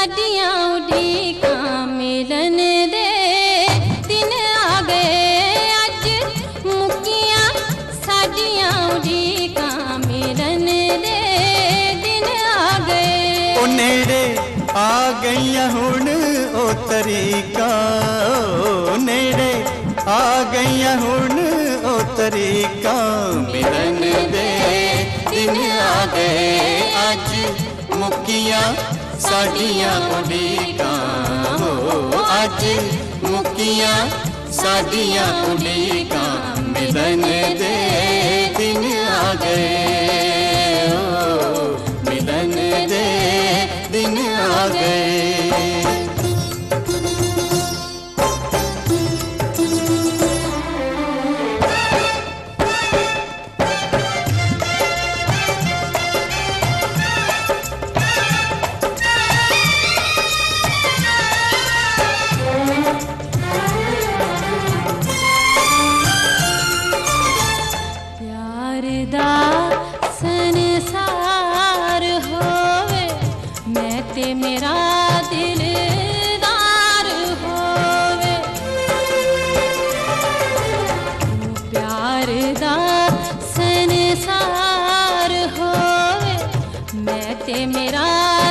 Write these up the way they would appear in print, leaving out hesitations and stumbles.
साडियां उड़ीकां मिलन दे दिन आ गए अज मुक्कियां साडियां उड़ीकां मिलन दे दिन आ गए ओ नेड़े आ गईयां हुण ओ तरीका ओ नेड़े आ गईयां हुण ओ तरीका मिलन दे दिन आ गए अज मुक्कियां साडियां उड़ीकां हो अज मुक्कियां साडियां उड़ीकां मिलन दे दिन आ गए ओ मिलन दे दिन आ गए संसार होवे मैं ते मेरा दिलदार होवे प्यार दा संसार होवे मैं ते मेरा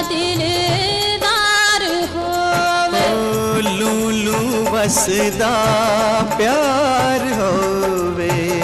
दिलदार होवे लूलू वसदा प्यार होवे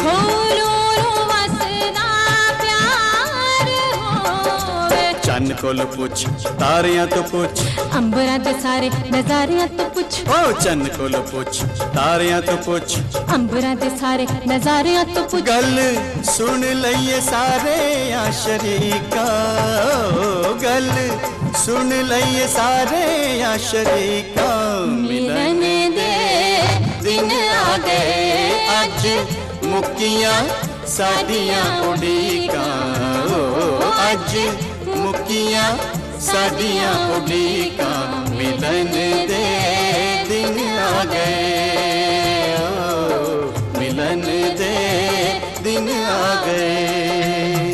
चन्न कोल पुछ तारियां तो पुछ अंबरां दे सारे नजारियां तो पुछ ओ चन्न कोल पुछ तारियां तो पुछ अंबरां दे सारे नजारियां तो पुछ गल सुन लइए सारे आ शरीका ओ गल सुन लइए सारे आ शरीका मिलन दे दिन आ गए अज मुक्कियां साडियां उड़ीकां ओ अज मुक्कियां साडियां उड़ीकां मिलन दे दिन आ गए ओ मिलन दे दिन आ गए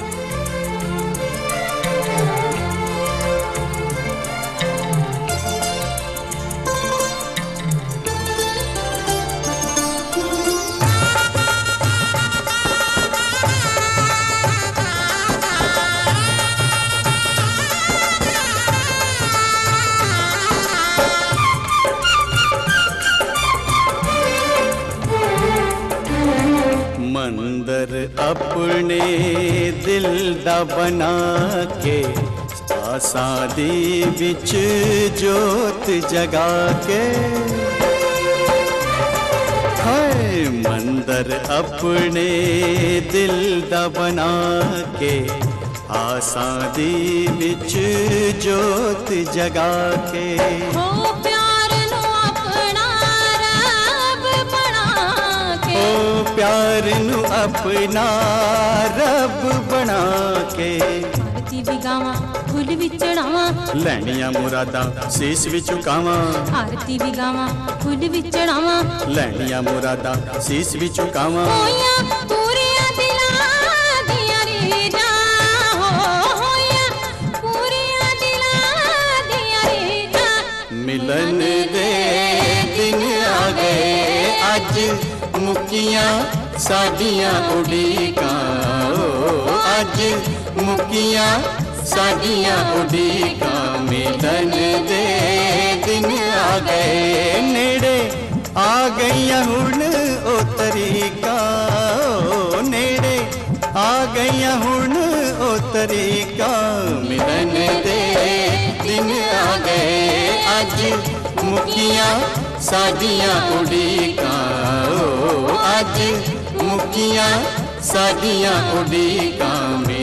मंदर अपने दिल दा बना के आसां दी विच जोत जगा के हाय मंदर अपने दिल दा बना के आसां दी विच जोत जगा के हो प्यार नु अपना रब बना के ओ प्यार नु अपना रब बना के आरती भी गावां फुल भी चढ़ावां लैनियां मुरादां सीस भी झुकावां आरती भी गावां फुल भी चढ़ावां लैनियां मुरादां सीस भी झुकावां होया पूरियां दिलां दियां रीझां होया पूरियां दिलां दियां रीझां मिलन दे दिन आ गए अज मुक्कियां साडियां उड़ीकां ओ अज मुक्कियां साडियां उड़ीकां मिलन दे दिन आ गए नेड़े आ गईयां हुण ओ तरीका ओ नेड़े आ गईयां हुण ओ तरीका मिलन दे दिन आ गए अज मुक्कियां साडियां उड़ीकां ओ अज मुक्कियां साडियां उड़ीकां